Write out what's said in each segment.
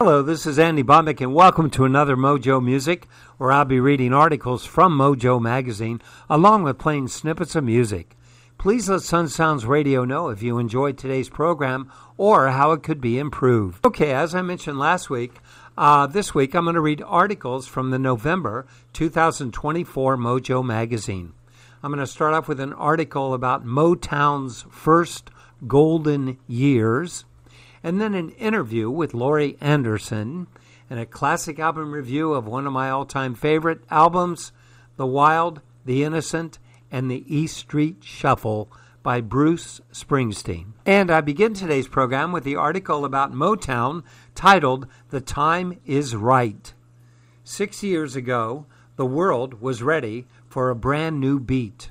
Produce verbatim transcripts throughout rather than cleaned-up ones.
Hello, this is Andy Bombeck, and welcome to another Mojo Music, where I'll be reading articles from Mojo Magazine, along with playing snippets of music. Please let Sun Sounds Radio know if you enjoyed today's program or how it could be improved. Okay, as I mentioned last week, uh, this week I'm going to read articles from the November two thousand twenty-four Mojo Magazine. I'm going to start off with an article about Motown's first golden years, and then an interview with Laurie Anderson, and a classic album review of one of my all-time favorite albums, The Wild, The Innocent, and The E Street Shuffle by Bruce Springsteen. And I begin today's program with the article about Motown titled, The Time Is Right. Six years ago, the world was ready for a brand new beat,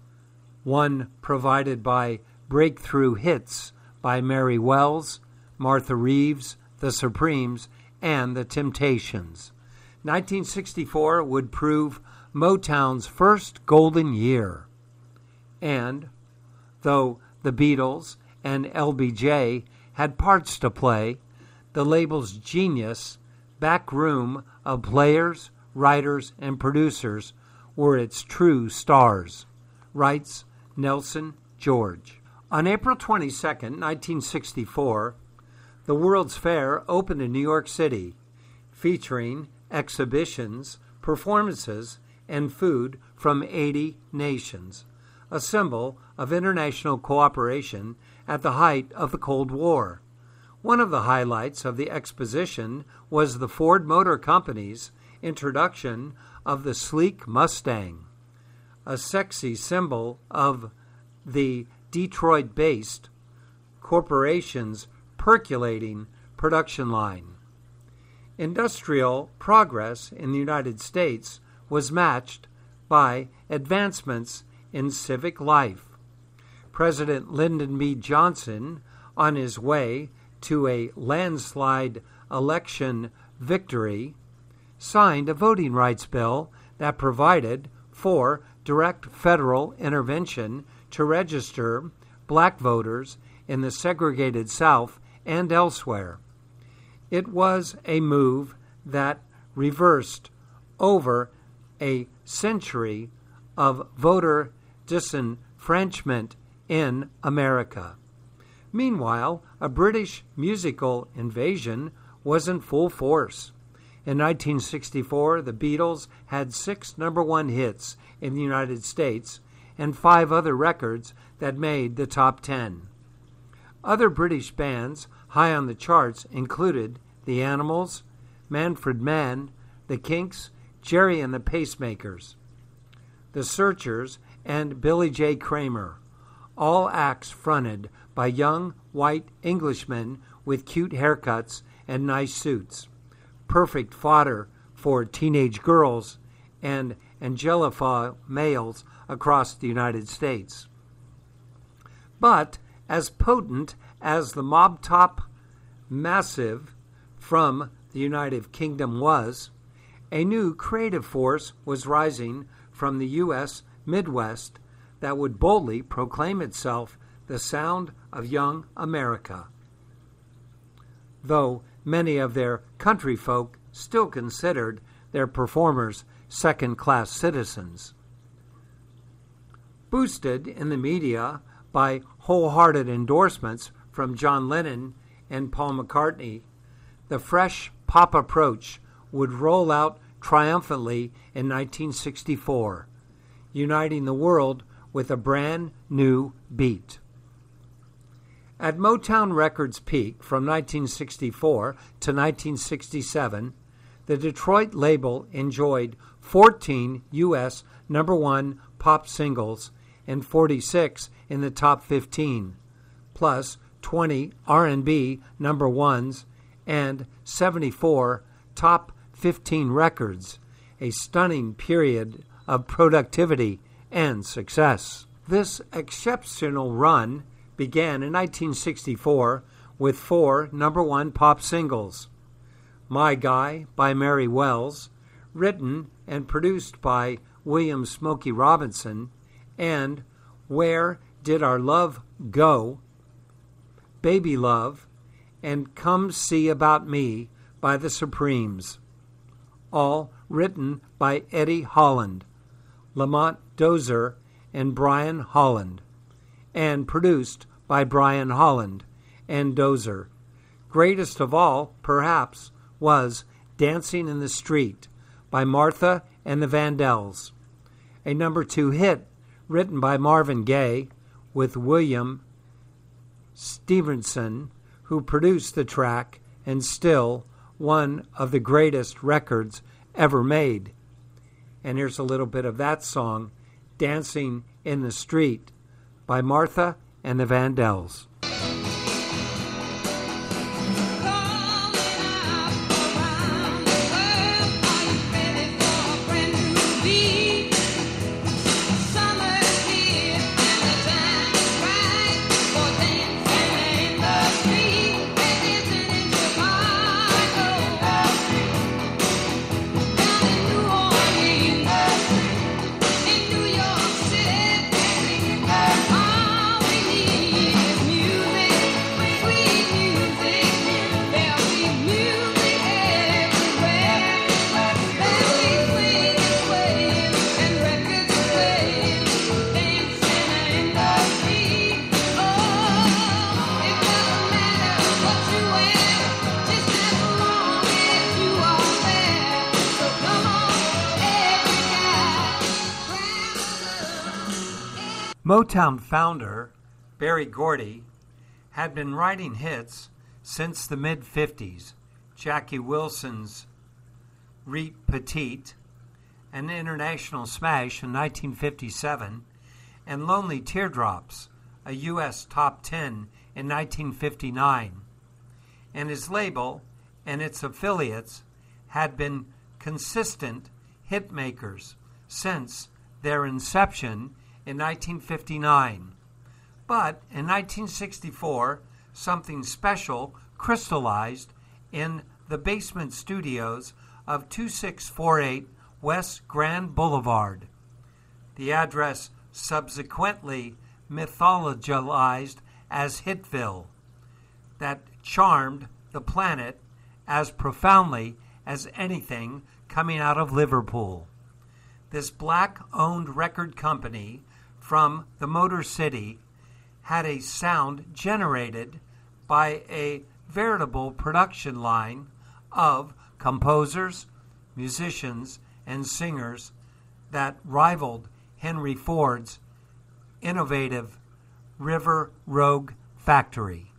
one provided by breakthrough hits by Mary Wells, Martha Reeves, The Supremes, and The Temptations. nineteen sixty-four would prove Motown's first golden year. And, though the Beatles and L B J had parts to play, the label's genius, back room of players, writers, and producers were its true stars, writes Nelson George. On April twenty-second, nineteen sixty-four, the World's Fair opened in New York City, featuring exhibitions, performances, and food from eighty nations, a symbol of international cooperation at the height of the Cold War. One of the highlights of the exposition was the Ford Motor Company's introduction of the sleek Mustang, a sexy symbol of the Detroit-based corporation's percolating production line. Industrial progress in the United States was matched by advancements in civic life. President Lyndon B. Johnson, on his way to a landslide election victory, signed a voting rights bill that provided for direct federal intervention to register black voters in the segregated South and elsewhere. It was a move that reversed over a century of voter disenfranchisement in America. Meanwhile, a British musical invasion was in full force. In nineteen sixty-four, the Beatles had six number one hits in the United States and five other records that made the top ten. Other British bands high on the charts included The Animals, Manfred Mann, The Kinks, Jerry and the Pacemakers, The Searchers, and Billy J. Kramer, all acts fronted by young white Englishmen with cute haircuts and nice suits, perfect fodder for teenage girls and Anglophile males across the United States. But as potent as the mob-top massive from the United Kingdom was, a new creative force was rising from the U S Midwest that would boldly proclaim itself the sound of young America, though many of their country folk still considered their performers second-class citizens. Boosted in the media by wholehearted endorsements from John Lennon and Paul McCartney, the fresh pop approach would roll out triumphantly in nineteen sixty-four, uniting the world with a brand new beat. At Motown Records' peak from nineteen sixty-four to nineteen sixty-seven, the Detroit label enjoyed fourteen U S number one pop singles and forty-six in the top fifteen, plus twenty R and B number ones and seventy-four top fifteen records, a stunning period of productivity and success. This exceptional run began in nineteen sixty-four with four number one pop singles: My Guy by Mary Wells, written and produced by William Smokey Robinson, and Where Did Our Love Go?, Baby Love, and Come See About Me by the Supremes. All written by Eddie Holland, Lamont Dozier, and Brian Holland, and produced by Brian Holland and Dozier. Greatest of all, perhaps, was Dancing in the Street by Martha and the Vandells, a number two hit written by Marvin Gaye with William Stevenson, who produced the track, and still one of the greatest records ever made. And here's a little bit of that song, Dancing in the Street by Martha and the Vandells. Motown founder Berry Gordy had been writing hits since the mid-fifties. Jackie Wilson's Reet Petite, an international smash in nineteen fifty-seven, and Lonely Teardrops, a U S top ten in nineteen fifty-nine. And his label and its affiliates had been consistent hit makers since their inception in nineteen fifty-nine. But in nineteen sixty-four, something special crystallized in the basement studios of two six four eight West Grand Boulevard. The address subsequently mythologized as Hitville, that charmed the planet as profoundly as anything coming out of Liverpool. This black-owned record company from the Motor City had a sound generated by a veritable production line of composers, musicians, and singers that rivaled Henry Ford's innovative River Rogue Factory.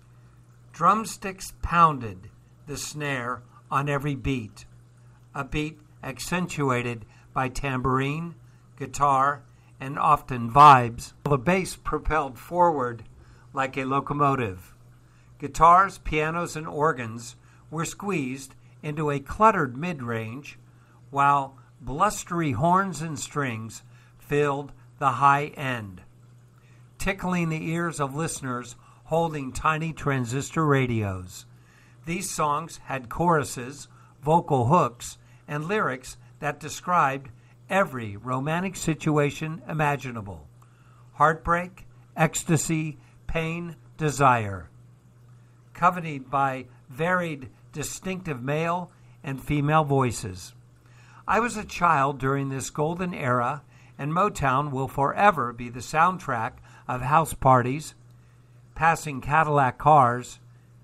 Drumsticks pounded the snare on every beat, a beat accentuated by tambourine, guitar, and often vibes. The bass propelled forward like a locomotive. Guitars, pianos, and organs were squeezed into a cluttered mid-range, while blustery horns and strings filled the high end, tickling the ears of listeners holding tiny transistor radios. These songs had choruses, vocal hooks, and lyrics that described every romantic situation imaginable: heartbreak, ecstasy, pain, desire, accompanied by varied, distinctive male and female voices. I was a child during this golden era, and Motown will forever be the soundtrack of house parties, passing Cadillac cars,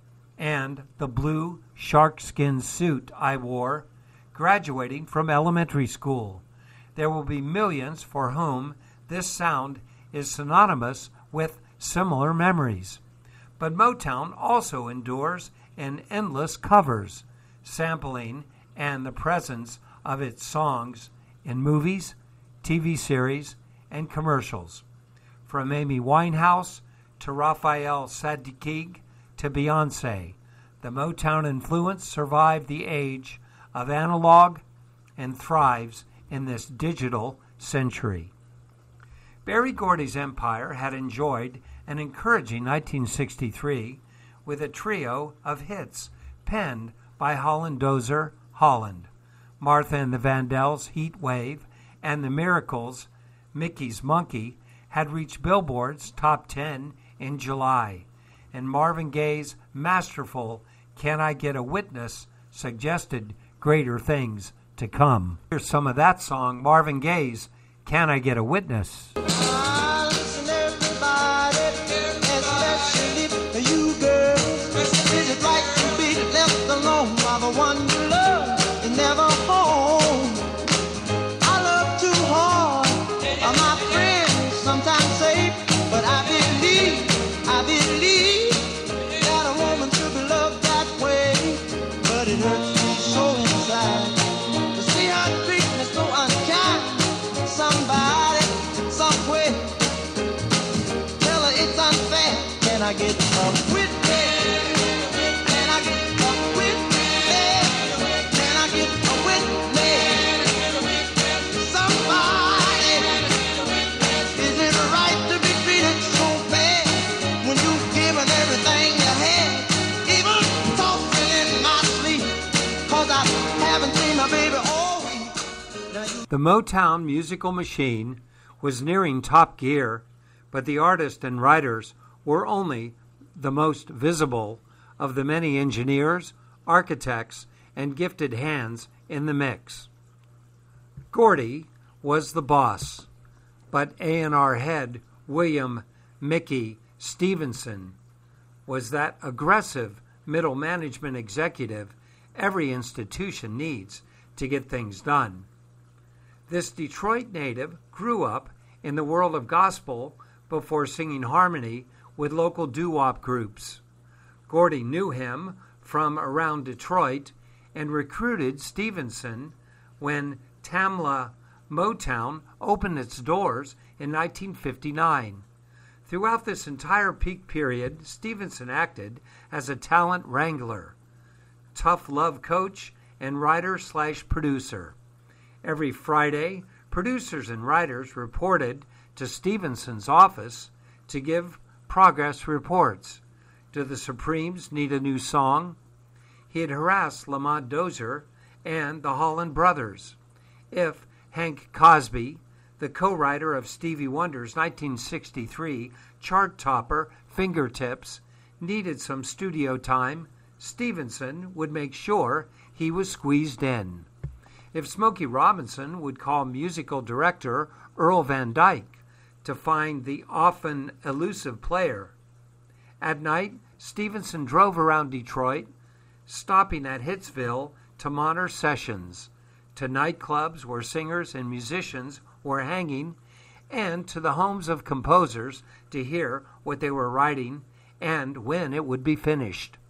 and the blue sharkskin suit I wore graduating from elementary school. There will be millions for whom this sound is synonymous with similar memories. But Motown also endures in endless covers, sampling, and the presence of its songs in movies, T V series, and commercials. From Amy Winehouse to Raphael Saadiq to Beyoncé, the Motown influence survived the age of analog and thrives in this digital century. Berry Gordy's empire had enjoyed an encouraging nineteen sixty-three with a trio of hits penned by Holland Dozier Holland, Martha and the Vandells' Heat Wave, and the Miracles' Mickey's Monkey had reached Billboard's top ten in July, and Marvin Gaye's masterful Can I Get a Witness suggested greater things to come. Here's some of that song, Marvin Gaye's Can I Get a Witness? Ah, listen everybody, especially you girls. Is it right to be left alone while the one you love is never home? I love too hard, uh, my friends sometimes say, but I believe, I believe that a woman should be loved that way. But it hurts me so inside to see her treat me so unkind. Somebody, some way, tell her it's unfair. Can I get a witness? Can I get a witness? Can I get a witness? Somebody, is it right to be treated so bad when you've given everything you had? Even talking in my sleep, cause I haven't seen my baby all week. Now you- The Motown musical machine was nearing top gear, but the artists and writers were only the most visible of the many engineers, architects, and gifted hands in the mix. Gordy was the boss, but A and R head William Mickey Stevenson was that aggressive middle management executive every institution needs to get things done. This Detroit native grew up in the world of gospel before singing harmony with local doo-wop groups. Gordy knew him from around Detroit and recruited Stevenson when Tamla Motown opened its doors in nineteen fifty-nine. Throughout this entire peak period, Stevenson acted as a talent wrangler, tough love coach, and writer-slash-producer. Every Friday, producers and writers reported to Stevenson's office to give progress reports. Do the Supremes need a new song? He'd harass Lamont Dozier and the Holland Brothers. If Hank Cosby, the co-writer of Stevie Wonder's nineteen sixty-three chart topper Fingertips, needed some studio time, Stevenson would make sure he was squeezed in. If Smokey Robinson would call musical director Earl Van Dyke to find the often elusive player. At night, Stevenson drove around Detroit, stopping at Hitsville to monitor sessions, to nightclubs where singers and musicians were hanging, and to the homes of composers to hear what they were writing and when it would be finished.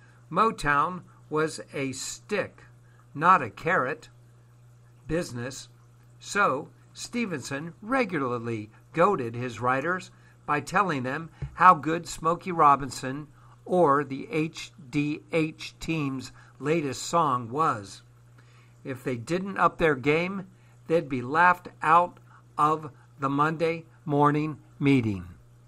Motown was a stick, not a carrot, business, so Stevenson regularly goaded his writers by telling them how good Smokey Robinson or the H D H team's latest song was. If they didn't up their game, they'd be laughed out of the Monday morning meeting.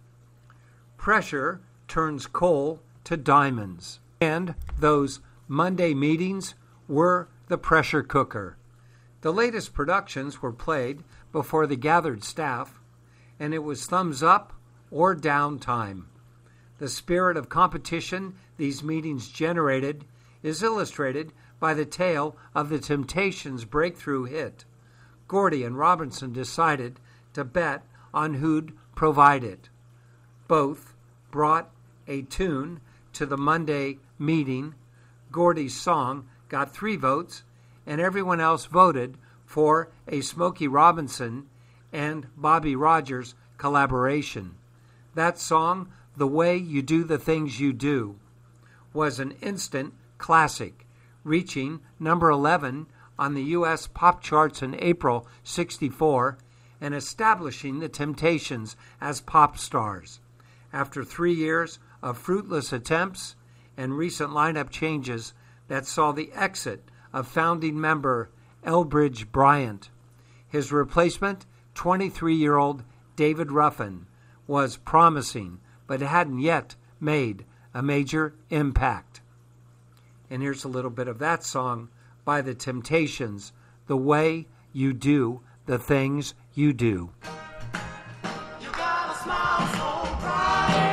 Pressure turns coal to diamonds, and those Monday meetings were the pressure cooker. The latest productions were played before the gathered staff, and it was thumbs up or down time. The spirit of competition these meetings generated is illustrated by the tale of the Temptations' breakthrough hit. Gordy and Robinson decided to bet on who'd provide it. Both brought a tune to the Monday meeting. Gordy's song got three votes, and everyone else voted for a Smokey Robinson and Bobby Rogers collaboration. That song, The Way You Do the Things You Do, was an instant classic, reaching number eleven on the U S pop charts in April sixty-four and establishing the Temptations as pop stars. After three years of fruitless attempts and recent lineup changes that saw the exit of founding member Elbridge Bryant, his replacement, twenty-three-year-old David Ruffin, was promising but hadn't yet made a major impact. And here's a little bit of that song by the Temptations, The Way You Do the Things You Do. You got a smile so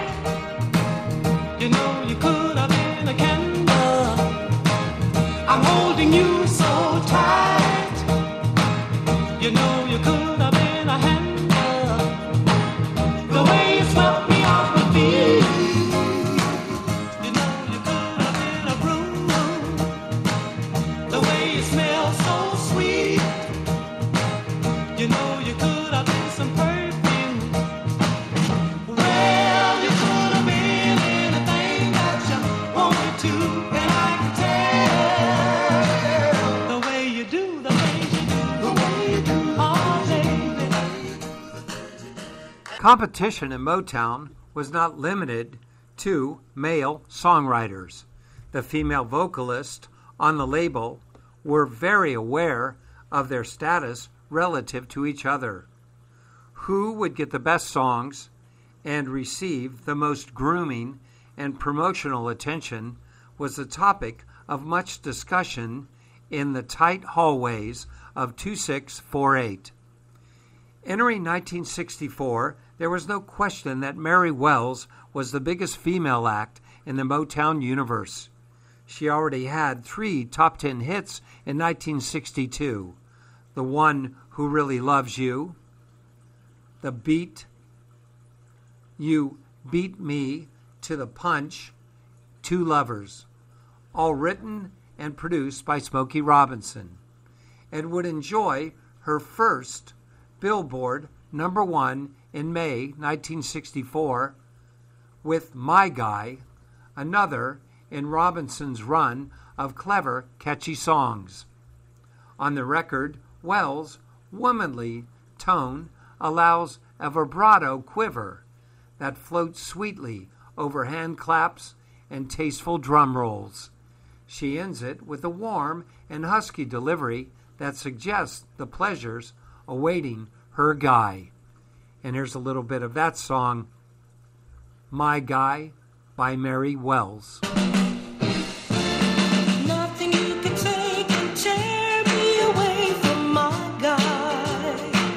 bright. You know you could have been a candle. I'm holding you so tight. You know you could have been a handler. The way you swept me off my feet. You know you could have been a broom. The way you smell so sweet. You know you could have been some perfume. Well, you could have been anything that you wanted to, and I can tell the way you do, the things you do, the way you do, oh baby. Competition in Motown was not limited to male songwriters. The female vocalists on the label were very aware of their status relative to each other. Who would get the best songs and receive the most grooming and promotional attention was the topic of much discussion in the tight hallways of two six four eight. Entering nineteen sixty-four, there was no question that Mary Wells was the biggest female act in the Motown universe. She already had three top ten hits in nineteen sixty-two. The One Who Really Loves You, The Beat, You Beat Me to the Punch, Two Lovers, all written and produced by Smokey Robinson, and would enjoy her first Billboard number one in May nineteen sixty-four with My Guy, another in Robinson's run of clever, catchy songs. On the record, Wells' womanly tone allows a vibrato quiver that floats sweetly over hand claps and tasteful drum rolls. She ends it with a warm and husky delivery that suggests the pleasures awaiting her guy. And here's a little bit of that song, My Guy by Mary Wells. Nothing you can say can tear me away from my guy.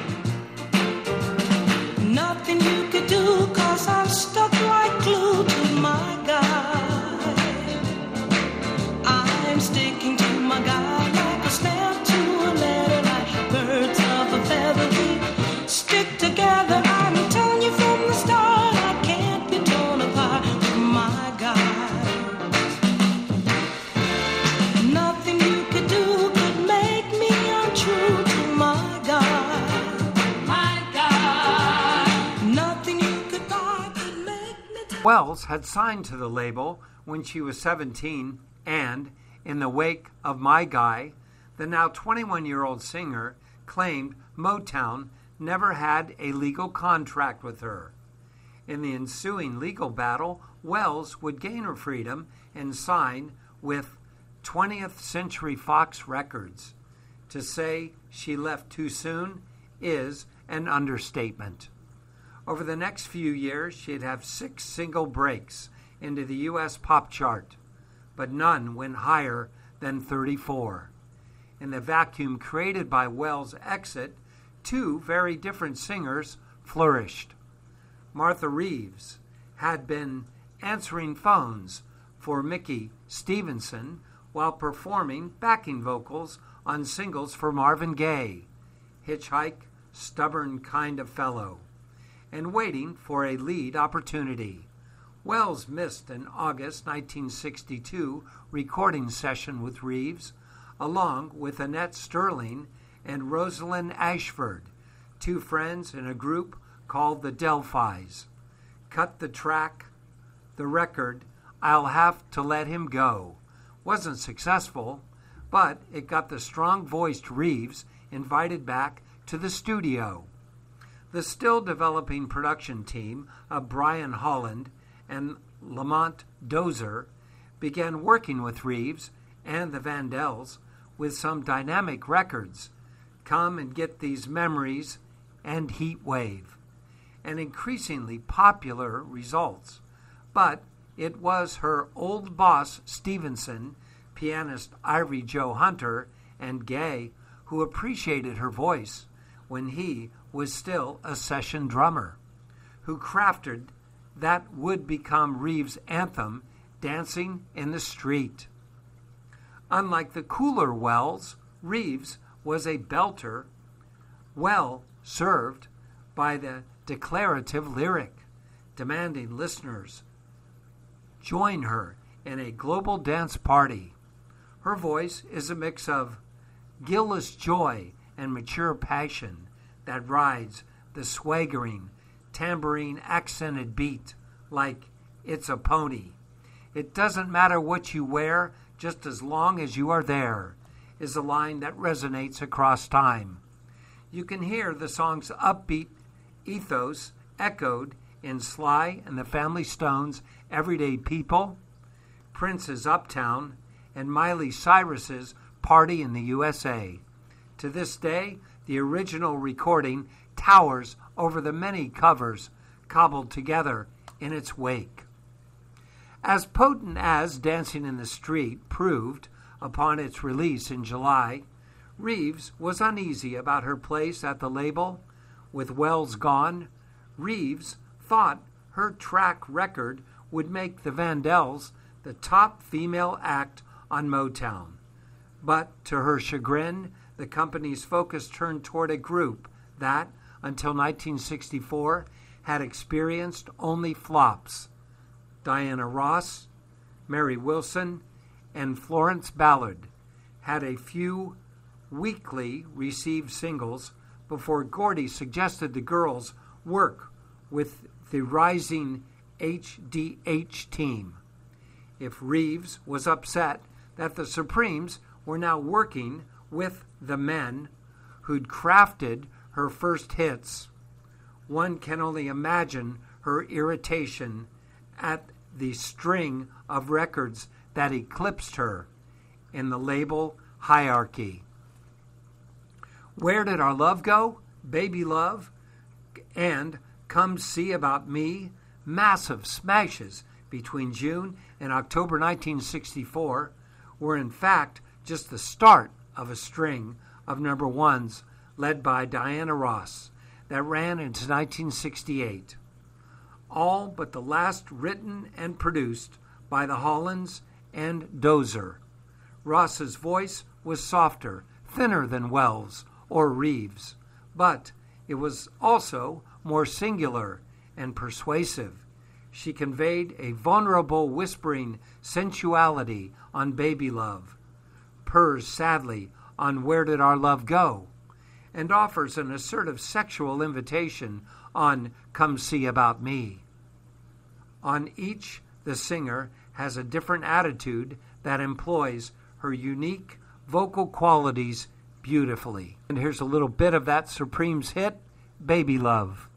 Nothing you could do, cause I'm stuck like glue to my guy. I'm sticking to my guy like a snap to a letter, like birds of a feather. We stick together, I'm telling you from the start, I can't be torn apart from my guy. Nothing you could do could make me untrue to my guy. My guy. Nothing you could buy could make me t- Wells had signed to the label when she was seventeen, and in the wake of My Guy, the now twenty-one-year-old singer claimed Motown never had a legal contract with her. In the ensuing legal battle, Wells would gain her freedom and sign with twentieth Century Fox Records. To say she left too soon is an understatement. Over the next few years, she'd have six single breaks into the U S pop chart, but none went higher than thirty-four. In the vacuum created by Wells' exit, two very different singers flourished. Martha Reeves had been answering phones for Mickey Stevenson while performing backing vocals on singles for Marvin Gaye, Hitchhike, Stubborn Kind of Fellow, and waiting for a lead opportunity. Wells missed an August nineteen sixty-two recording session with Reeves, along with Annette Sterling and Rosalind Ashford, two friends in a group called the Delphis. Cut the track, the record, I'll Have to Let Him Go, wasn't successful, but it got the strong-voiced Reeves invited back to the studio. The still-developing production team of Brian Holland and Lamont Dozier began working with Reeves and the Vandells with some dynamic records, Come and Get These Memories and Heat Wave, and increasingly popular results. But it was her old boss, Stevenson, pianist Ivory Joe Hunter, and Gaye, who appreciated her voice when he was still a session drummer, who crafted that would become Reeves' anthem, Dancing in the Street. Unlike the cooler Wells, Reeves was a belter, well served by the declarative lyric, demanding listeners join her in a global dance party. Her voice is a mix of guileless joy and mature passion that rides the swaggering, tambourine-accented beat like it's a pony. It doesn't matter what you wear, just as long as you are there, is a line that resonates across time. You can hear the song's upbeat ethos echoed in Sly and the Family Stone's Everyday People, Prince's Uptown, and Miley Cyrus's Party in the U S A. To this day, the original recording towers over the many covers cobbled together in its wake. As potent as Dancing in the Street proved upon its release in July, Reeves was uneasy about her place at the label. With Wells gone, Reeves thought her track record would make the Vandells the top female act on Motown. But to her chagrin, the company's focus turned toward a group that, until nineteen sixty-four, had experienced only flops. Diana Ross, Mary Wilson, and Florence Ballard had a few weekly received singles before Gordy suggested the girls work with the rising H D H team. If Reeves was upset that the Supremes were now working with the men who'd crafted her first hits, one can only imagine her irritation at the string of records that eclipsed her in the label hierarchy. Where Did Our Love Go? Baby Love, and Come See About Me, massive smashes between June and October nineteen sixty-four, were in fact just the start of a string of number ones led by Diana Ross that ran into nineteen sixty-eight. All but the last written and produced by the Hollands and Dozer. Ross's voice was softer, thinner than Wells or Reeves, but it was also more singular and persuasive. She conveyed a vulnerable, whispering sensuality on Baby Love, purrs sadly on Where Did Our Love Go?, and offers an assertive sexual invitation on Come See About Me. On each, the singer has a different attitude that employs her unique vocal qualities beautifully. And here's a little bit of that Supremes hit, Baby Love.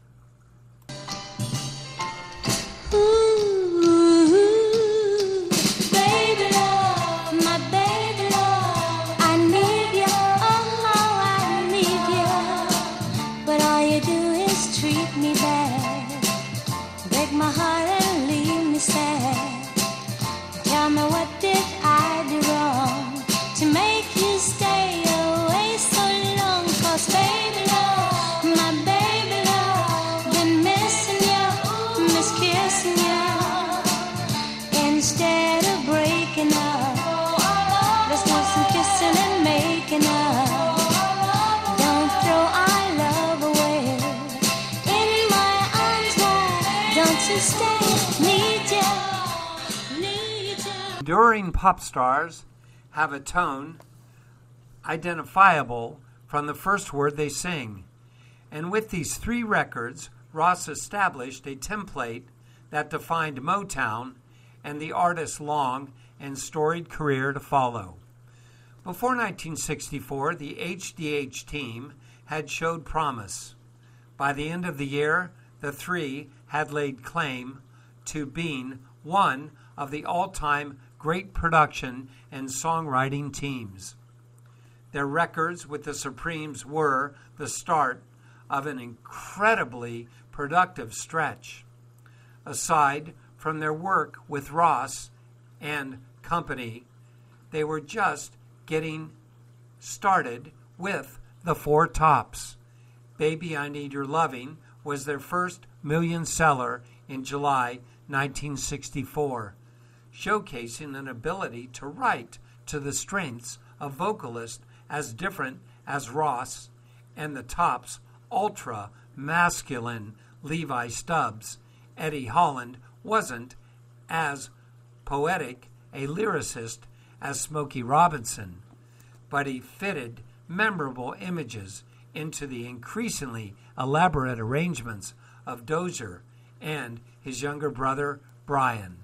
Enduring pop stars have a tone identifiable from the first word they sing. And with these three records, Ross established a template that defined Motown and the artist's long and storied career to follow. Before nineteen sixty-four, the H D H team had showed promise. By the end of the year, the three had laid claim to being one of the all-time great production and songwriting teams. Their records with the Supremes were the start of an incredibly productive stretch. Aside from their work with Ross and company, they were just getting started with the Four Tops. Baby, I Need Your Loving was their first million seller in July nineteen sixty-four, showcasing an ability to write to the strengths of vocalists as different as Ross and the Tops' ultra-masculine Levi Stubbs, Eddie Holland wasn't as poetic a lyricist as Smokey Robinson, but he fitted memorable images into the increasingly elaborate arrangements of Dozier and his younger brother, Brian.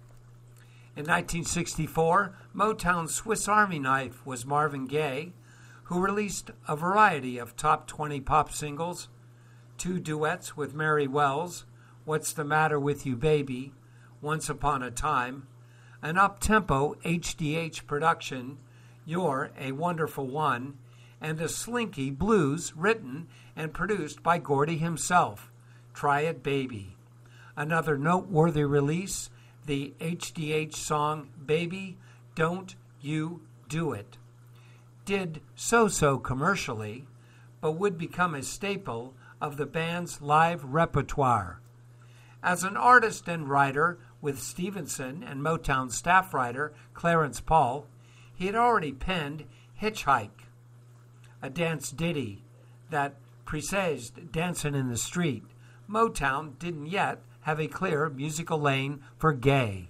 In nineteen sixty-four, Motown's Swiss Army knife was Marvin Gaye, who released a variety of top twenty pop singles, two duets with Mary Wells, What's the Matter with You Baby, Once Upon a Time, an up-tempo H D H production, You're a Wonderful One, and a slinky blues written and produced by Gordy himself, Try It Baby. Another noteworthy release, the H D H song Baby, Don't You Do It. Did so-so commercially, but would become a staple of the band's live repertoire. As an artist and writer with Stevenson and Motown staff writer Clarence Paul, he had already penned Hitchhike, a dance ditty that presaged Dancin' in the Street. Motown didn't yet have a clear musical lane for Gaye.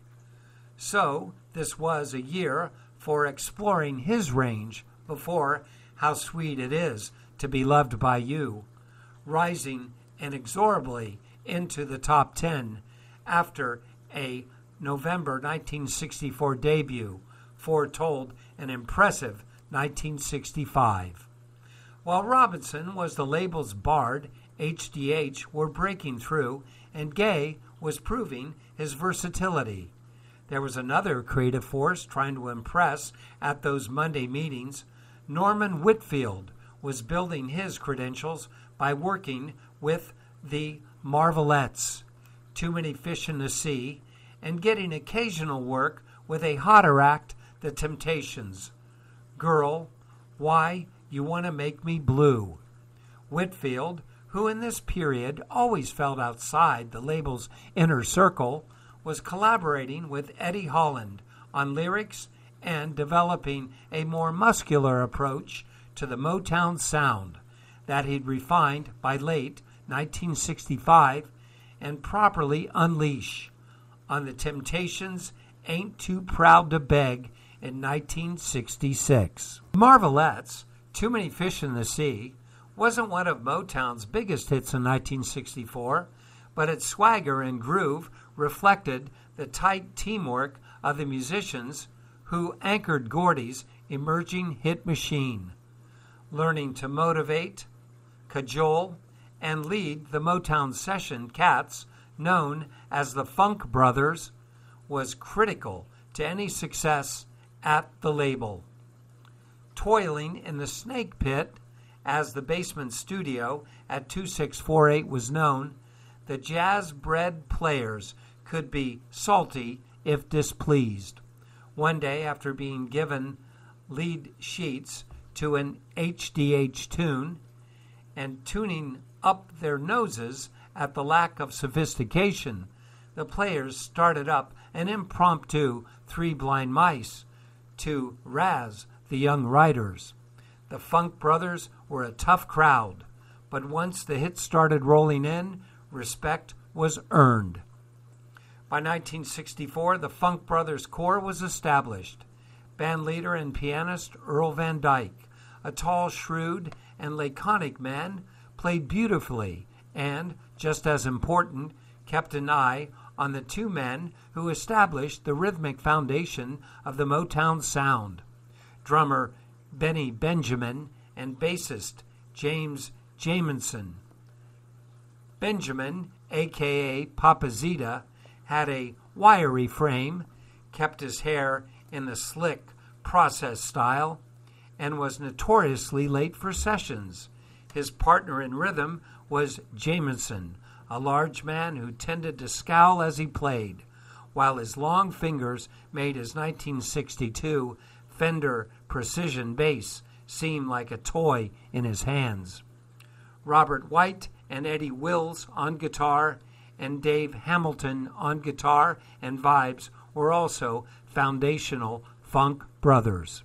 So this was a year for exploring his range before How Sweet It Is to Be Loved by You, rising inexorably into the top ten after a November nineteen sixty-four debut, foretold an impressive nineteen sixty-five. While Robinson was the label's bard, H D H were breaking through, and Gaye was proving his versatility. There was another creative force trying to impress at those Monday meetings. Norman Whitfield was building his credentials by working with the Marvelettes, Too Many Fish in the Sea, and getting occasional work with a hotter act, The Temptations. Girl, Why You Want to Make Me Blue. Whitfield, who in this period always felt outside the label's inner circle, was collaborating with Eddie Holland on lyrics and developing a more muscular approach to the Motown sound that he'd refined by late nineteen sixty-five and properly unleash on the Temptations' Ain't Too Proud to Beg in nineteen sixty-six. Marvelettes' Too Many Fish in the Sea wasn't one of Motown's biggest hits in nineteen sixty-four, but its swagger and groove reflected the tight teamwork of the musicians who anchored Gordy's emerging hit machine. Learning to motivate, cajole, and lead the Motown session cats, known as the Funk Brothers, was critical to any success at the label. Toiling in the snake pit, as the basement studio at two six four eight was known, the jazz-bred players could be salty if displeased. One day, after being given lead sheets to an H D H tune and tuning up their noses at the lack of sophistication, the players started up an impromptu Three Blind Mice to razz the young writers. The Funk Brothers were a tough crowd, but once the hits started rolling in, respect was earned. By nineteen sixty-four, the Funk Brothers Corps was established. Band leader and pianist Earl Van Dyke, a tall, shrewd, and laconic man, played beautifully and, just as important, kept an eye on the two men who established the rhythmic foundation of the Motown sound, drummer Benny Benjamin and bassist James Jamison. Benjamin, a k a. Papa Zita, had a wiry frame, kept his hair in the slick process style, and was notoriously late for sessions. His partner in rhythm was Jamison, a large man who tended to scowl as he played, while his long fingers made his nineteen sixty-two Fender Precision bass seem like a toy in his hands. Robert White and Eddie Wills on guitar and Dave Hamilton on guitar and vibes were also foundational Funk Brothers.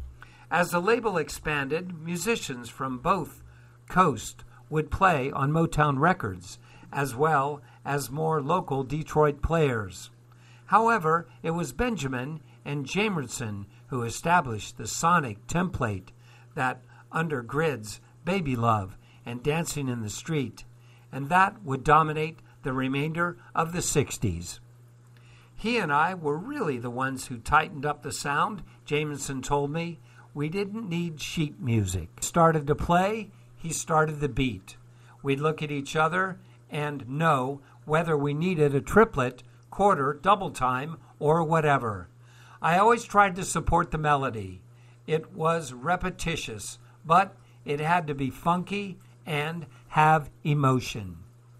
As the label expanded, musicians from both coasts would play on Motown Records, as well as more local Detroit players. However, it was Benjamin and Jamerson who established the sonic template that undergirds Baby Love and Dancing in the Street, and that would dominate the remainder of the sixties. He and I were really the ones who tightened up the sound, Jamerson told me. We didn't need sheet music. Started to play, he started the beat. We'd look at each other and know whether we needed a triplet, quarter, double time, or whatever. I always tried to support the melody. It was repetitious, but it had to be funky and have emotion.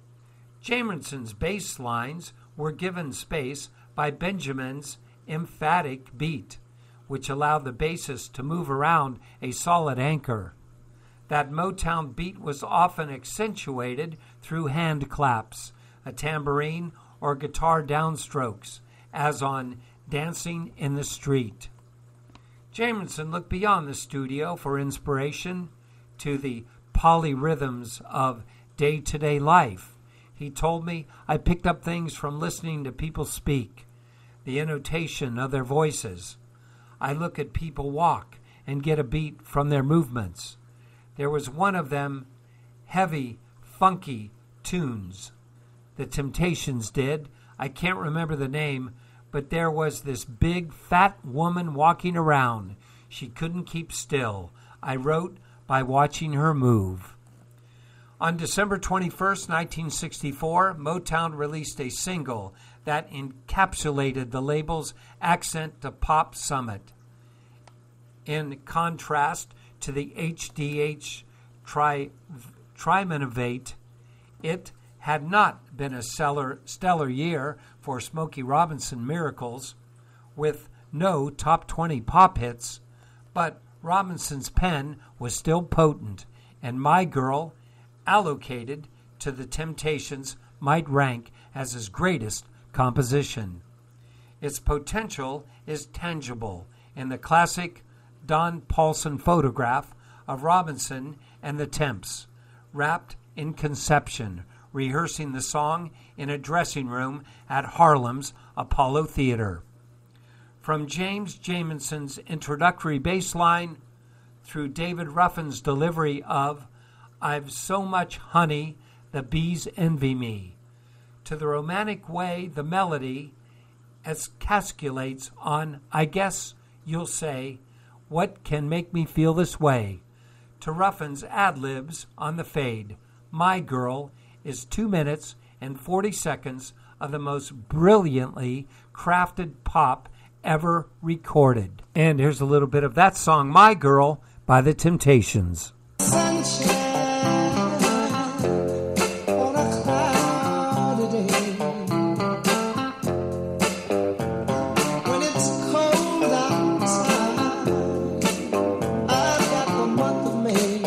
Jamerson's bass lines were given space by Benjamin's emphatic beat, which allowed the bassist to move around a solid anchor. That Motown beat was often accentuated through hand claps, a tambourine, or guitar downstrokes, as on Dancing in the Street. Jamerson looked beyond the studio for inspiration to the polyrhythms of day-to-day life. He told me, I picked up things from listening to people speak, the intonation of their voices. I look at people walk and get a beat from their movements. There was one of them heavy, funky tunes. The Temptations did. I can't remember the name, but there was this big, fat woman walking around. She couldn't keep still. I wrote by watching her move. On December twenty-first, nineteen sixty-four, Motown released a single that encapsulated the label's accent to pop summit. In contrast to the H D H tri- Trimenovate, it had not been a stellar, stellar year for Smokey Robinson Miracles, with no top twenty pop hits, but Robinson's pen was still potent, and My Girl, allocated to the Temptations, might rank as his greatest composition. Its potential is tangible in the classic Don Paulson photograph of Robinson and the Temps, wrapped in conception, rehearsing the song in a dressing room at Harlem's Apollo Theater. From James Jameson's introductory bass line through David Ruffin's delivery of I've so much honey, the bees envy me, to the romantic way the melody escasculates on I guess you'll say, what can make me feel this way, to Ruffin's ad-libs on the fade. My Girl is two minutes and forty seconds of the most brilliantly crafted pop ever recorded. And here's a little bit of that song, My Girl, by the Temptations. Sunshine on a cloudy day. When it's cold outside, I've got the month of May.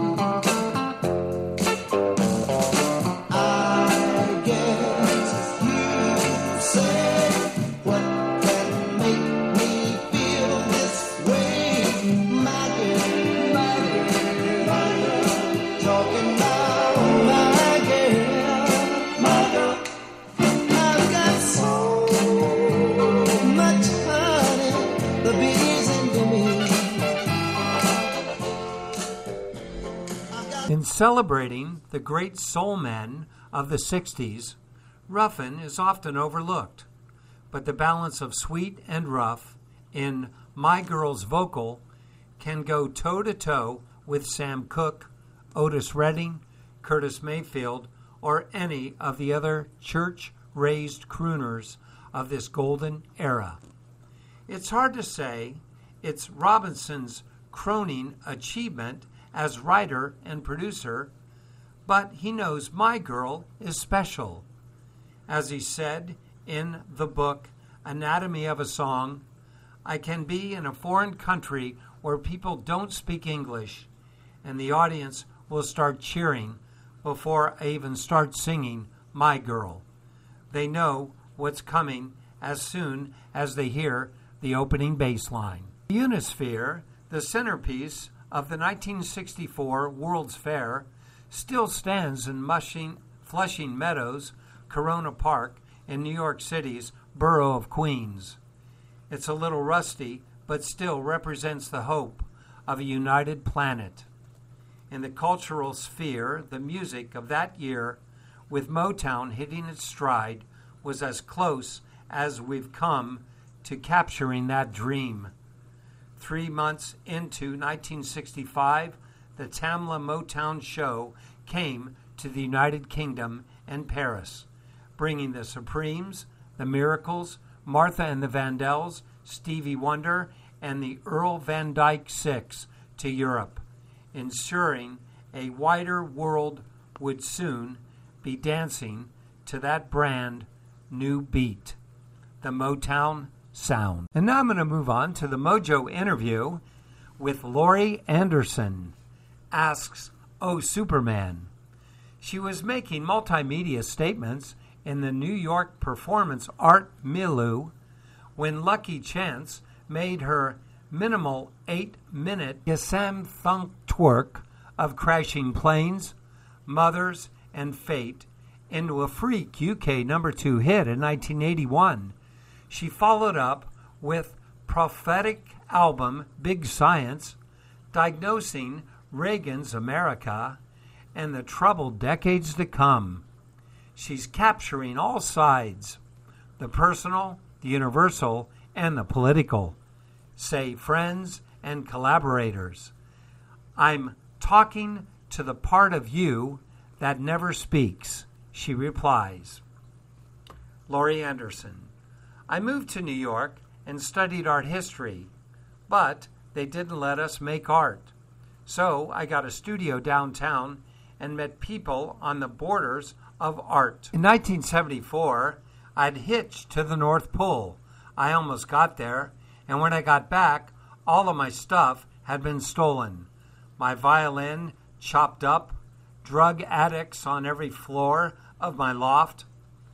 I guess you say, what can make me feel this way? My girl, my girl, my girl, talking about my girl, my girl. I've got so much honey, the bees envy me. I got In celebrating the great soul men of the sixties, Ruffin is often overlooked, but the balance of sweet and rough in My Girl's vocal can go toe-to-toe with Sam Cooke, Otis Redding, Curtis Mayfield, or any of the other church-raised crooners of this golden era. It's hard to say it's Robinson's crowning achievement as writer and producer, but he knows My Girl is special. As he said in the book Anatomy of a Song, I can be in a foreign country where people don't speak English, and the audience will start cheering before I even start singing My Girl. They know what's coming as soon as they hear the opening bass line. The Unisphere, the centerpiece of the nineteen sixty-four World's Fair, still stands in Mushing, Flushing Meadows, Corona Park, in New York City's borough of Queens. It's a little rusty, but still represents the hope of a united planet. In the cultural sphere, the music of that year, with Motown hitting its stride, was as close as we've come to capturing that dream. Three months into nineteen sixty-five, the Tamla Motown Show came to the United Kingdom and Paris, bringing the Supremes, the Miracles, Martha and the Vandells, Stevie Wonder, and the Earl Van Dyke Six to Europe, ensuring a wider world would soon be dancing to that brand new beat, the Motown sound. And now I'm going to move on to the Mojo interview with Laurie Anderson, Asks, Oh Superman. She was making multimedia statements in the New York Performance Art Milieu when Lucky Chance made her minimal eight-minute Yasam Thunk twerk of Crashing Planes, Mothers, and Fate into a freak U K number two hit in nineteen eighty-one. She followed up with prophetic album Big Science, diagnosing Reagan's America and the troubled decades to come. She's capturing all sides, the personal, the universal, and the political. Say friends and collaborators. I'm talking to the part of you that never speaks, she replies. Laurie Anderson. I moved to New York and studied art history, but they didn't let us make art. So I got a studio downtown and met people on the borders of art. In nineteen seventy-four, I'd hitched to the North Pole. I almost got there, and when I got back, all of my stuff had been stolen. My violin chopped up, drug addicts on every floor of my loft.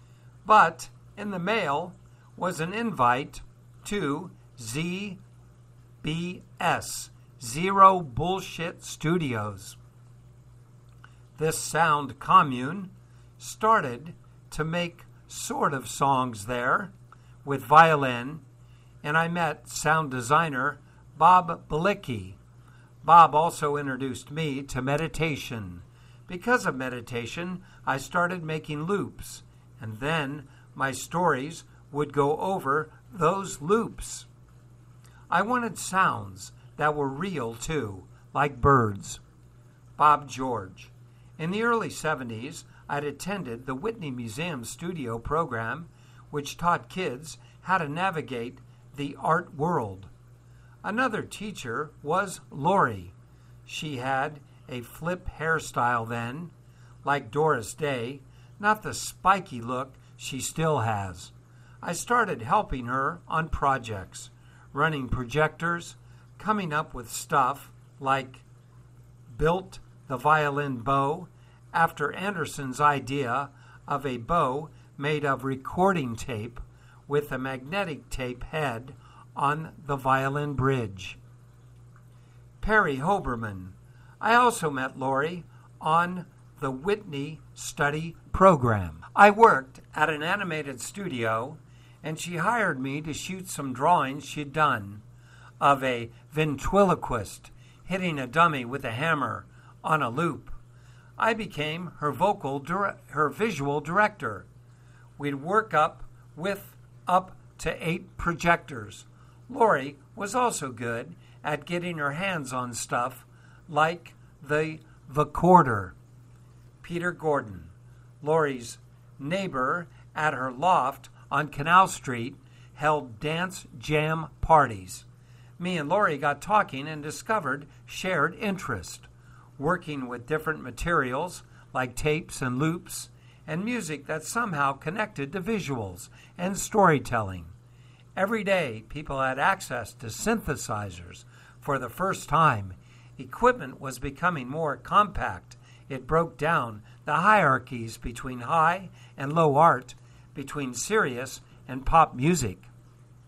But in the mail was an invite to Z B S, Zero Bullshit Studios. This sound commune started to make sort of songs there with violin, and I met sound designer Bob Balicki. Bob also introduced me to meditation. Because of meditation, I started making loops, and then my stories would go over those loops. I wanted sounds that were real, too, like birds. Bob George. In the early seventies, I'd attended the Whitney Museum studio program, which taught kids how to navigate the art world. Another teacher was Laurie. She had a flip hairstyle then, like Doris Day, not the spiky look she still has. I started helping her on projects, running projectors, coming up with stuff like built the violin bow after Anderson's idea of a bow made of recording tape with a magnetic tape head on the violin bridge. Perry Hoberman. I also met Laurie on the Whitney Study Program. I worked at an animated studio, and she hired me to shoot some drawings she'd done of a ventriloquist hitting a dummy with a hammer on a loop. I became her vocal, dire- her visual director. We'd work up with up to eight projectors. Laurie was also good at getting her hands on stuff like the vocoder. Peter Gordon, Laurie's neighbor at her loft on Canal Street, held dance jam parties. Me and Laurie got talking and discovered shared interest, working with different materials like tapes and loops, and music that somehow connected to visuals and storytelling. Every day, people had access to synthesizers for the first time. Equipment was becoming more compact. It broke down the hierarchies between high and low art, between serious and pop music.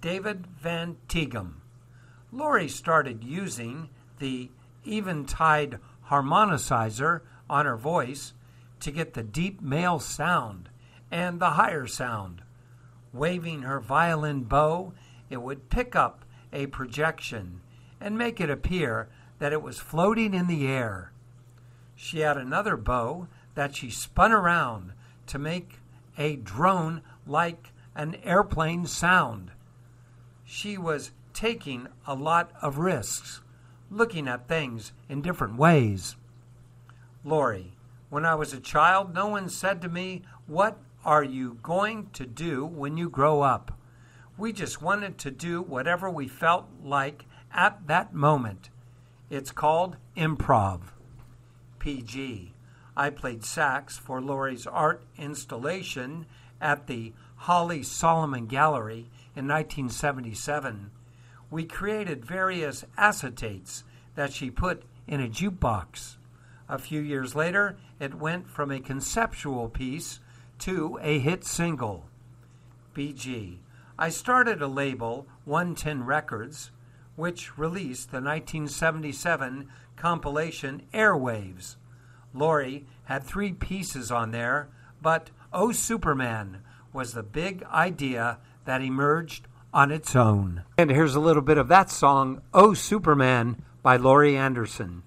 David Van Tighem. Lori started using the Eventide harmonicizer on her voice to get the deep male sound and the higher sound. Waving her violin bow, it would pick up a projection and make it appear that it was floating in the air. She had another bow that she spun around to make a drone like an airplane sound. She was taking a lot of risks, looking at things in different ways. Lori, when I was a child, no one said to me, "What are you going to do when you grow up?" We just wanted to do whatever we felt like at that moment. It's called improv. P G. I played sax for Lori's art installation at the Holly Solomon Gallery in nineteen seventy-seven. We created various acetates that she put in a jukebox. A few years later, it went from a conceptual piece to a hit single. B G. I started a label, one ten Records, which released the nineteen seventy-seven compilation Airwaves. Lori had three pieces on there, but Oh Superman was the big idea that emerged on its own. And here's a little bit of that song, Oh Superman, by Laurie Anderson.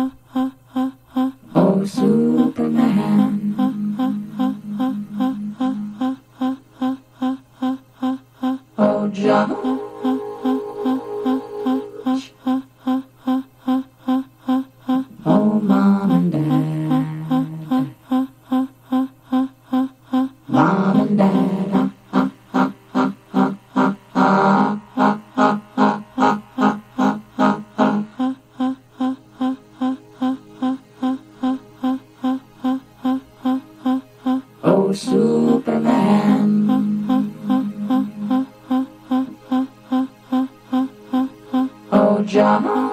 Oh Superman, oh John. Oh, Mom and Dad. Mom and Dad. Oh, Superman. Oh, John.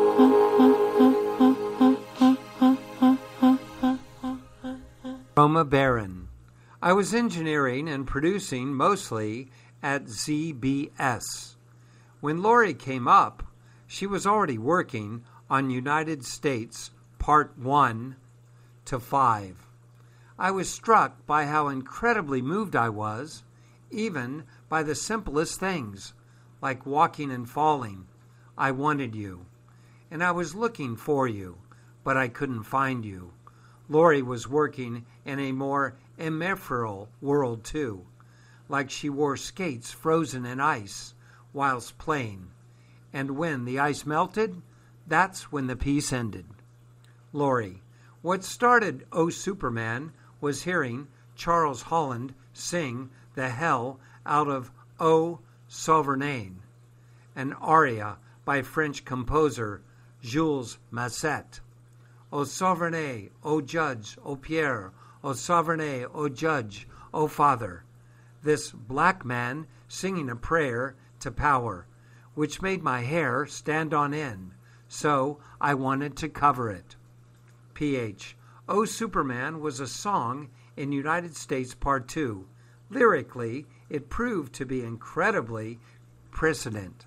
Roma Barron. I was engineering and producing mostly at Z B S. When Lori came up, she was already working on United States Part one to five. I was struck by how incredibly moved I was, even by the simplest things, like walking and falling. I wanted you, and I was looking for you, but I couldn't find you. Lori was working in a more ephemeral world, too, like she wore skates frozen in ice whilst playing. And when the ice melted, that's when the piece ended. Lori, what started Oh Superman was hearing Charles Holland sing the hell out of Oh Sauvernay, an aria by French composer Jules Masset. O Sauvernay, O Judge, O Pierre, O Sauvernay, O Judge, O Father. This black man singing a prayer to power, which made my hair stand on end, so I wanted to cover it. P H. O Superman was a song in United States Part two. Lyrically, it proved to be incredibly precedent.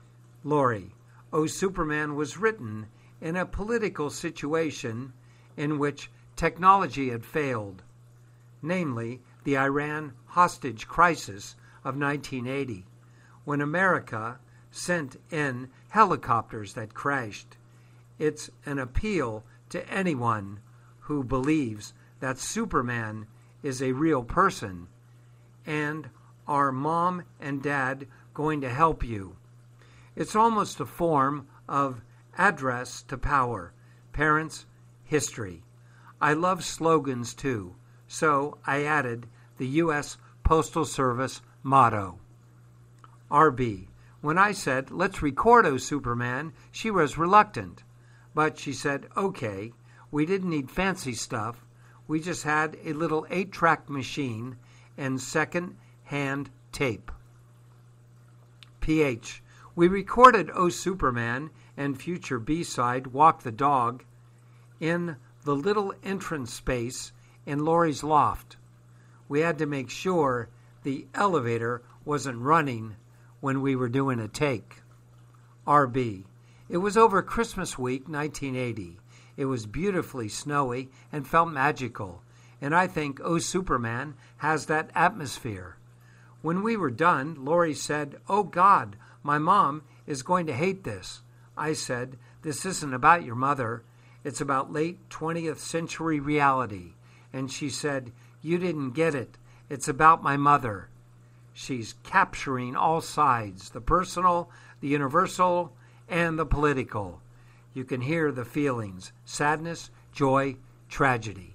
Lori, O Superman was written in a political situation in which technology had failed, namely the Iran hostage crisis of nineteen eighty, when America sent in helicopters that crashed. It's an appeal to anyone who believes that Superman is a real person, and are Mom and Dad going to help you? It's almost a form of address to power, parents, history. I love slogans too, so I added the U S Postal Service motto. R B. When I said, let's record Oh Superman, she was reluctant. But she said, okay, we didn't need fancy stuff. We just had a little eight-track machine and second-hand tape. P H. We recorded Oh Superman and future B-side Walk the Dog in the little entrance space in Lori's loft. We had to make sure the elevator wasn't running when we were doing a take. R B. It was over Christmas week, nineteen eighty. It was beautifully snowy and felt magical, and I think Oh Superman has that atmosphere. When we were done, Laurie said, "Oh God, my mom is going to hate this." I said, "This isn't about your mother. It's about late twentieth century reality." And she said, "You didn't get it. It's about my mother." She's capturing all sides, the personal, the universal, and the political. You can hear the feelings, sadness, joy, tragedy.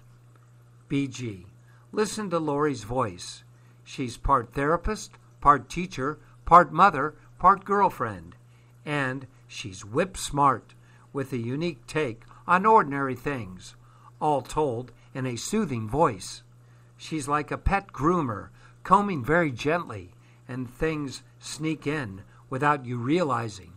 B G. Listen to Laurie's voice. She's part therapist, part teacher, part mother, part girlfriend. And she's whip smart, with a unique take on ordinary things, all told in a soothing voice. She's like a pet groomer, combing very gently, and things sneak in without you realizing.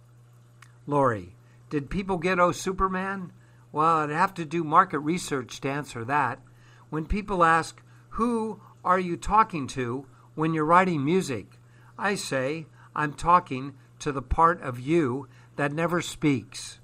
Laurie, did people get Oh Superman? Well, I'd have to do market research to answer that. When people ask, who are you talking to when you're writing music? I say, I'm talking to the part of you that never speaks.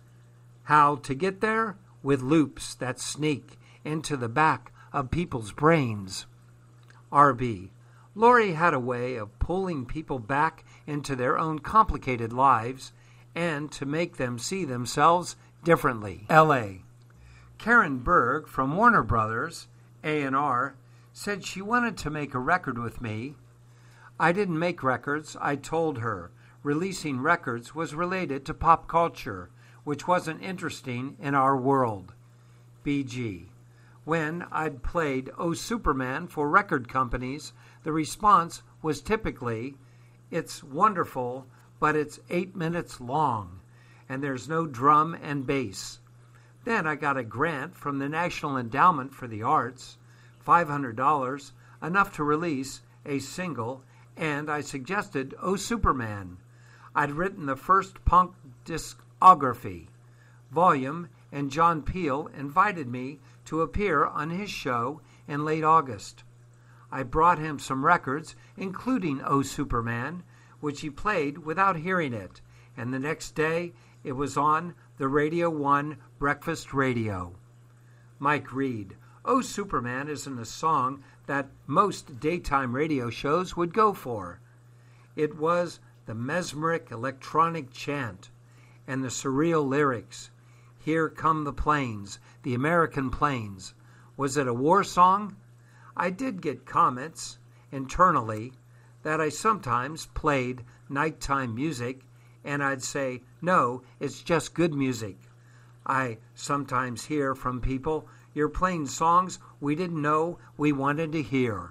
How to get there? With loops that sneak into the back of people's brains. R B. Laurie had a way of pulling people back into their own complicated lives and to make them see themselves differently. L A. Karen Berg from Warner Brothers, A and R, said she wanted to make a record with me. I didn't make records. I told her releasing records was related to pop culture, which wasn't interesting in our world. B G. When I'd played Oh Superman for record companies, the response was typically, "It's wonderful, but it's eight minutes long, and there's no drum and bass." Then I got a grant from the National Endowment for the Arts, five hundred dollars, enough to release a single, and I suggested Oh Superman. I'd written the first punk discography volume, and John Peel invited me to appear on his show in late August. I brought him some records, including Oh Superman, which he played without hearing it, and the next day it was on the Radio one Breakfast Radio. Mike Reed. Oh Superman isn't a song that most daytime radio shows would go for. It was the mesmeric electronic chant and the surreal lyrics. Here come the planes, the American planes. Was it a war song? I did get comments internally that I sometimes played nighttime music, and I'd say, no, it's just good music. I sometimes hear from people, you're playing songs we didn't know we wanted to hear.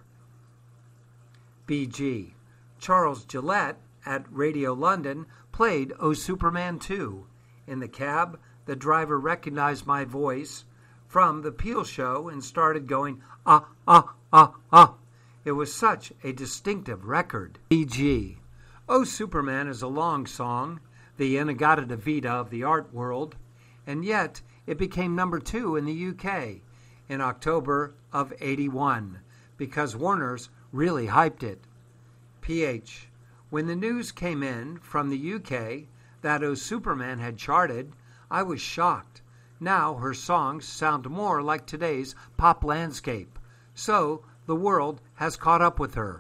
B G. Charles Gillette at Radio London played Oh Superman two. In the cab, the driver recognized my voice from the Peel show and started going, ah, ah, ah, ah. It was such a distinctive record. B G. Oh Superman is a long song, the In-A-Gadda-Da-Vida of the art world, and yet it became number two in the U K in October of eighty-one because Warner's really hyped it. P H. When the news came in from the U K that Oh Superman had charted, I was shocked. Now her songs sound more like today's pop landscape, so the world has caught up with her.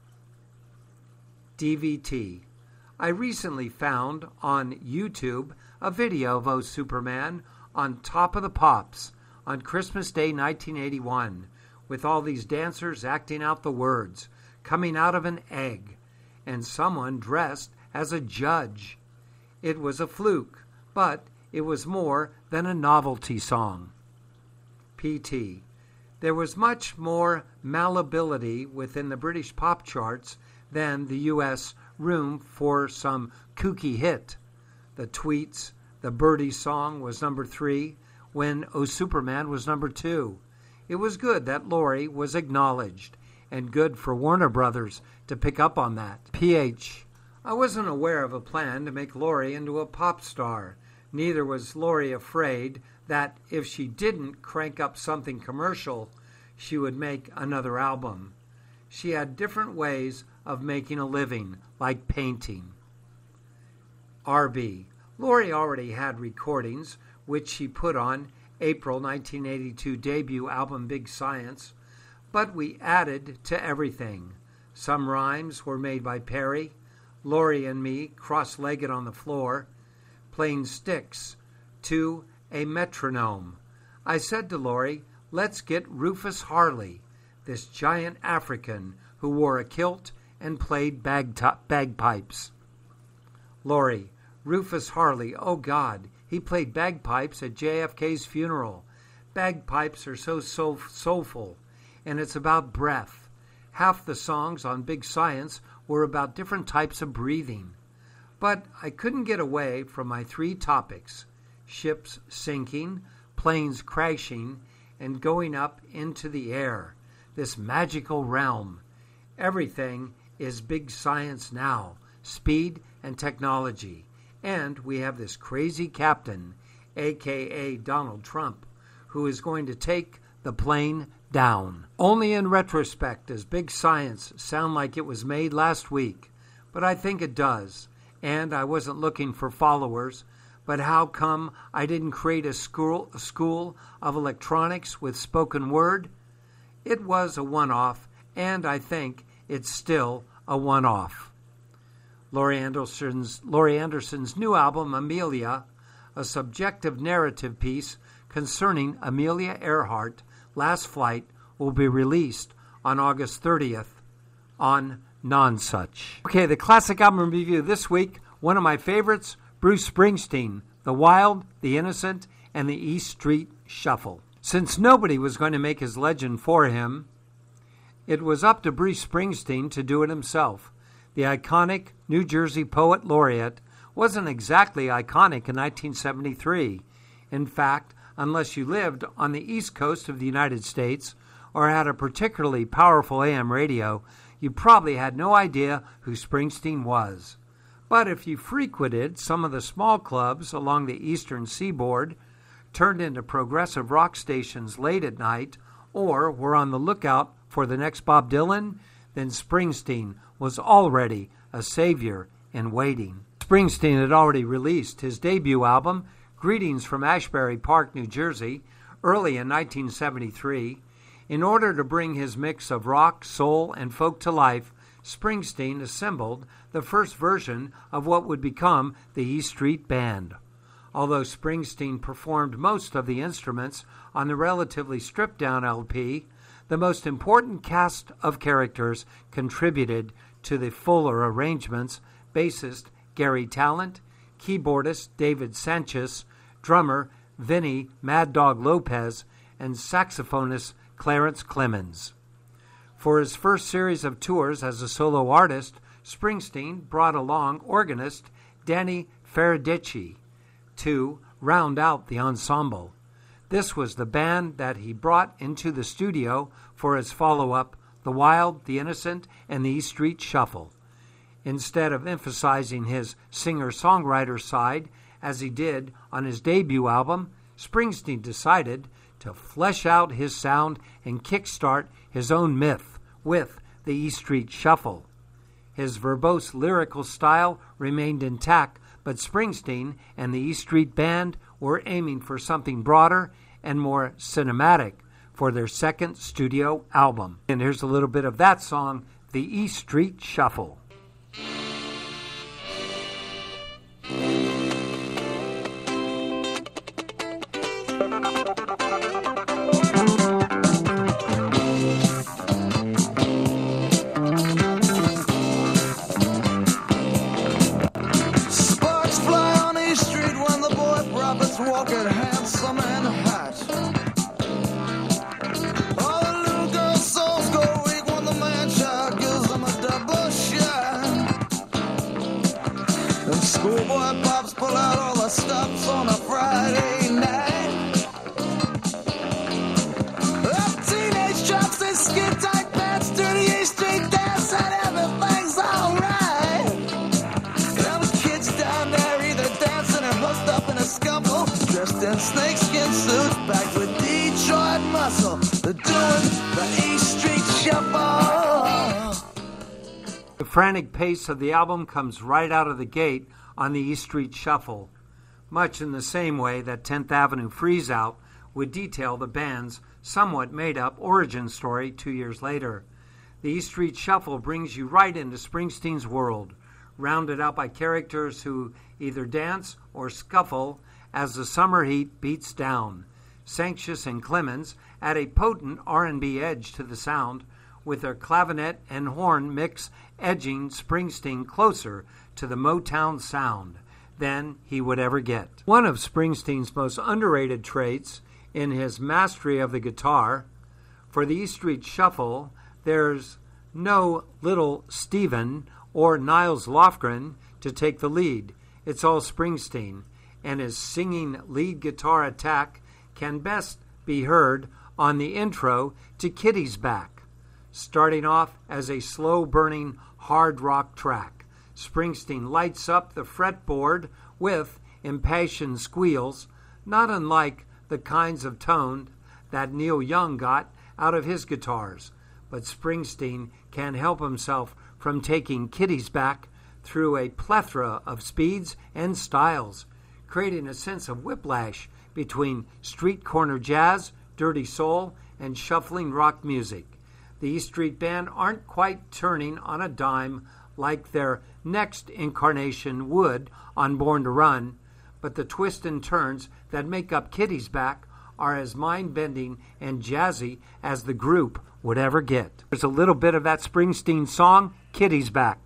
D V T. I recently found on YouTube a video of Oh Superman on Top of the Pops on Christmas Day nineteen eighty-one, with all these dancers acting out the words, coming out of an egg, and someone dressed as a judge. It was a fluke, but it was more than a novelty song. P T. There was much more malleability within the British pop charts than the U S room for some kooky hit. The Tweets, the Birdie song was number three, when Oh Superman was number two. It was good that Laurie was acknowledged, and good for Warner Brothers to pick up on that. P H. I wasn't aware of a plan to make Laurie into a pop star. Neither was Laurie afraid that if she didn't crank up something commercial, she would make another album. She had different ways of making a living, like painting. R B. Laurie already had recordings, which she put on April nineteen eighty-two debut album Big Science, but we added to everything. Some rhymes were made by Perry, Laurie and me cross-legged on the floor, playing sticks to a metronome. I said to Laurie, let's get Rufus Harley, this giant African who wore a kilt and played bag t- bagpipes. Laurie, Rufus Harley, oh God, he played bagpipes at J F K's funeral. Bagpipes are so soul- soulful, and it's about breath. Half the songs on Big Science were about different types of breathing. But I couldn't get away from my three topics: ships sinking, planes crashing, and going up into the air, this magical realm. Everything is Big Science now, speed and technology. And we have this crazy captain, a k a. Donald Trump, who is going to take the plane down. Only in retrospect does Big Science sound like it was made last week, but I think it does. And I wasn't looking for followers, but how come I didn't create a school, a school of electronics with spoken word? It was a one-off, and I think it's still a one-off. Laurie Anderson's, Laurie Anderson's new album, Amelia, a subjective narrative piece concerning Amelia Earhart, Last Flight, will be released on August thirtieth on Nonsuch. Okay, the classic album review this week, one of my favorites, Bruce Springsteen, The Wild, The Innocent, and the East Street Shuffle. Since nobody was going to make his legend for him, it was up to Bruce Springsteen to do it himself. The iconic New Jersey poet laureate wasn't exactly iconic in nineteen seventy-three. In fact, unless you lived on the East Coast of the United States or had a particularly powerful A M radio, you probably had no idea who Springsteen was. But if you frequented some of the small clubs along the eastern seaboard, turned into progressive rock stations late at night, or were on the lookout for the next Bob Dylan, then Springsteen was already a savior in waiting. Springsteen had already released his debut album, Greetings from Ashbury Park, New Jersey, early in nineteen seventy-three. In order to bring his mix of rock, soul, and folk to life, Springsteen assembled the first version of what would become the E Street Band. Although Springsteen performed most of the instruments on the relatively stripped-down L P, the most important cast of characters contributed to the fuller arrangements: bassist Gary Talent, keyboardist David Sanchez, drummer Vinny Mad Dog Lopez, and saxophonist Clarence Clemens. For his first series of tours as a solo artist, Springsteen brought along organist Danny Ferradici to round out the ensemble. This was the band that he brought into the studio for his follow-up, The Wild, The Innocent, and the East Street Shuffle. Instead of emphasizing his singer-songwriter side, as he did on his debut album, Springsteen decided to flesh out his sound and kickstart his own myth with the East Street Shuffle. His verbose lyrical style remained intact, but Springsteen and the East Street Band were aiming for something broader and more cinematic for their second studio album. And here's a little bit of that song, The East Street Shuffle. frantic pace of the album comes right out of the gate on the East Street Shuffle, much in the same way that tenth Avenue Freeze Out would detail the band's somewhat made-up origin story two years later. The East Street Shuffle brings you right into Springsteen's world, rounded out by characters who either dance or scuffle as the summer heat beats down. Sanctius and Clemens add a potent R and B edge to the sound, with their clavinet and horn mix edging Springsteen closer to the Motown sound than he would ever get. One of Springsteen's most underrated traits in his mastery of the guitar, for the East Street Shuffle, there's no little Steven or Niles Lofgren to take the lead. It's all Springsteen, and his singing lead guitar attack can best be heard on the intro to Kitty's Back. Starting off as a slow-burning hard rock track, Springsteen lights up the fretboard with impassioned squeals, not unlike the kinds of tone that Neil Young got out of his guitars. But Springsteen can't help himself from taking Kitty's Back through a plethora of speeds and styles, creating a sense of whiplash between street corner jazz, dirty soul, and shuffling rock music. The East Street Band aren't quite turning on a dime like their next incarnation would on Born to Run, but the twists and turns that make up Kitty's Back are as mind-bending and jazzy as the group would ever get. There's a little bit of that Springsteen song, Kitty's Back.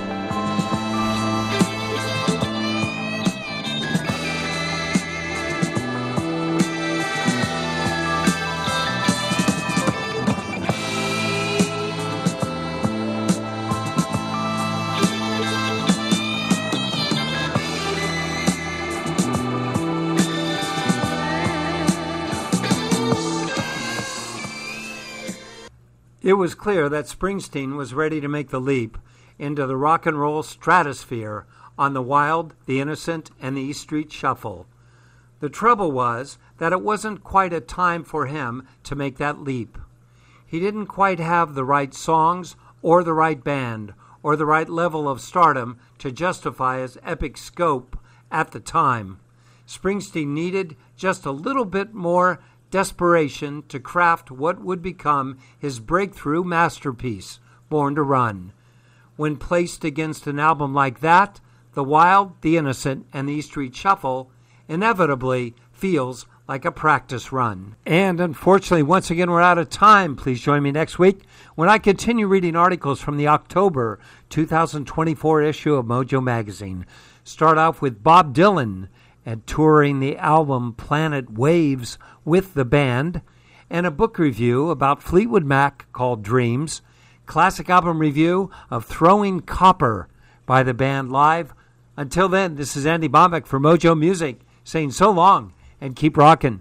It was clear that Springsteen was ready to make the leap into the rock and roll stratosphere on the Wild, the Innocent, and the East Street Shuffle. The trouble was that it wasn't quite a time for him to make that leap. He didn't quite have the right songs or the right band or the right level of stardom to justify his epic scope at the time. Springsteen needed just a little bit more desperation to craft what would become his breakthrough masterpiece, Born to Run. When placed against an album like that, The Wild, the Innocent, and the East Street Shuffle inevitably feels like a practice run. And unfortunately, once again, we're out of time. Please join me next week when I continue reading articles from the October two thousand twenty-four issue of Mojo Magazine. Start off with Bob Dylan and touring the album Planet Waves with the band, and a book review about Fleetwood Mac called Dreams, classic album review of Throwing Copper by the band live. Until then, this is Andy Bombeck for Mojo Music, saying so long and keep rocking.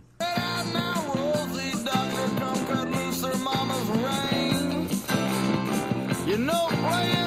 You know, playing